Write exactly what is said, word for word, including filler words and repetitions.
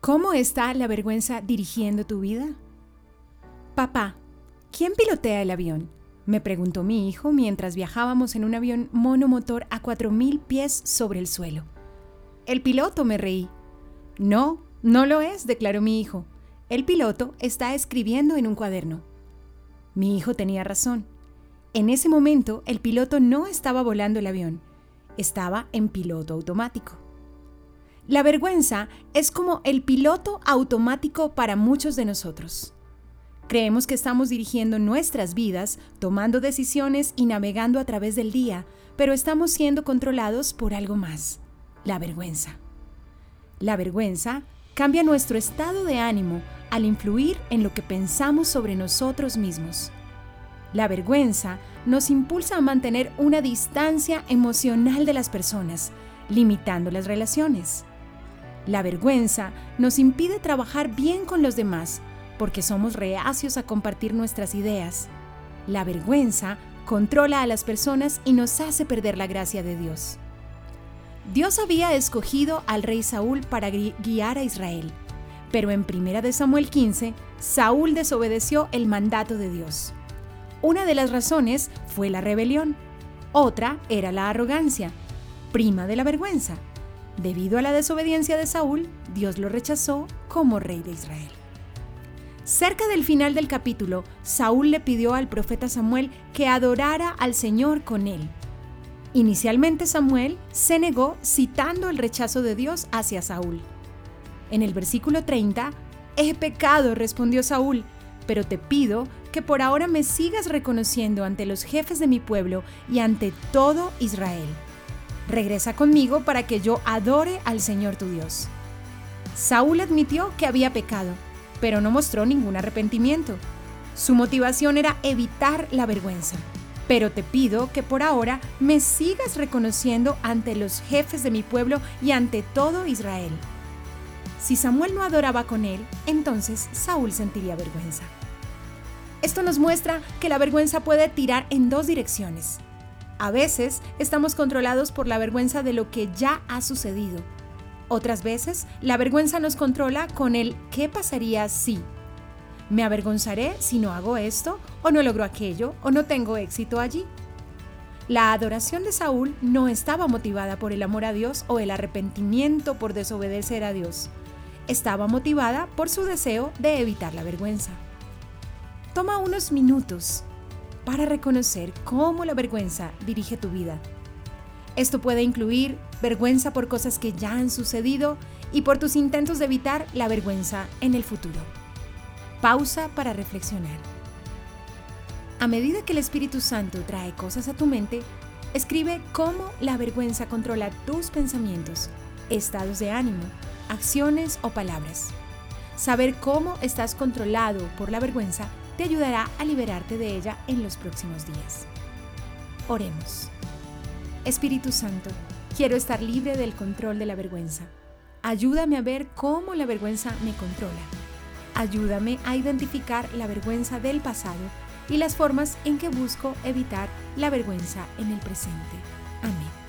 ¿Cómo está la vergüenza dirigiendo tu vida? Papá, ¿quién pilotea el avión?, me preguntó mi hijo mientras viajábamos en un avión monomotor a cuatro mil pies sobre el suelo. El piloto, me reí. No, no lo es, declaró mi hijo. El piloto está escribiendo en un cuaderno. Mi hijo tenía razón. En ese momento, el piloto no estaba volando el avión, estaba en piloto automático. La vergüenza es como el piloto automático para muchos de nosotros. Creemos que estamos dirigiendo nuestras vidas, tomando decisiones y navegando a través del día, pero estamos siendo controlados por algo más: la vergüenza. La vergüenza cambia nuestro estado de ánimo al influir en lo que pensamos sobre nosotros mismos. La vergüenza nos impulsa a mantener una distancia emocional de las personas, limitando las relaciones. La vergüenza nos impide trabajar bien con los demás porque somos reacios a compartir nuestras ideas. La vergüenza controla a las personas y nos hace perder la gracia de Dios. Dios había escogido al rey Saúl para guiar a Israel, pero en primera de Samuel quince, Saúl desobedeció el mandato de Dios. Una de las razones fue la rebelión, otra era la arrogancia, prima de la vergüenza. Debido a la desobediencia de Saúl, Dios lo rechazó como rey de Israel. Cerca del final del capítulo, Saúl le pidió al profeta Samuel que adorara al Señor con él. Inicialmente Samuel se negó citando el rechazo de Dios hacia Saúl. En el versículo treinta, «He pecado», respondió Saúl, «pero te pido que por ahora me sigas reconociendo ante los jefes de mi pueblo y ante todo Israel. Regresa conmigo para que yo adore al Señor tu Dios». Saúl admitió que había pecado, pero no mostró ningún arrepentimiento. Su motivación era evitar la vergüenza. «Pero te pido que por ahora me sigas reconociendo ante los jefes de mi pueblo y ante todo Israel». Si Samuel no adoraba con él, entonces Saúl sentiría vergüenza. Esto nos muestra que la vergüenza puede tirar en dos direcciones. A veces estamos controlados por la vergüenza de lo que ya ha sucedido. Otras veces, la vergüenza nos controla con el ¿qué pasaría si? ¿Me avergonzaré si no hago esto, o no logro aquello, o no tengo éxito allí? La adoración de Saúl no estaba motivada por el amor a Dios o el arrepentimiento por desobedecer a Dios. Estaba motivada por su deseo de evitar la vergüenza. Toma unos minutos para reconocer cómo la vergüenza dirige tu vida. Esto puede incluir vergüenza por cosas que ya han sucedido y por tus intentos de evitar la vergüenza en el futuro. Pausa para reflexionar. A medida que el Espíritu Santo trae cosas a tu mente, escribe cómo la vergüenza controla tus pensamientos, estados de ánimo, acciones o palabras. Saber cómo estás controlado por la vergüenza te ayudará a liberarte de ella en los próximos días. Oremos. Espíritu Santo, quiero estar libre del control de la vergüenza. Ayúdame a ver cómo la vergüenza me controla. Ayúdame a identificar la vergüenza del pasado y las formas en que busco evitar la vergüenza en el presente. Amén.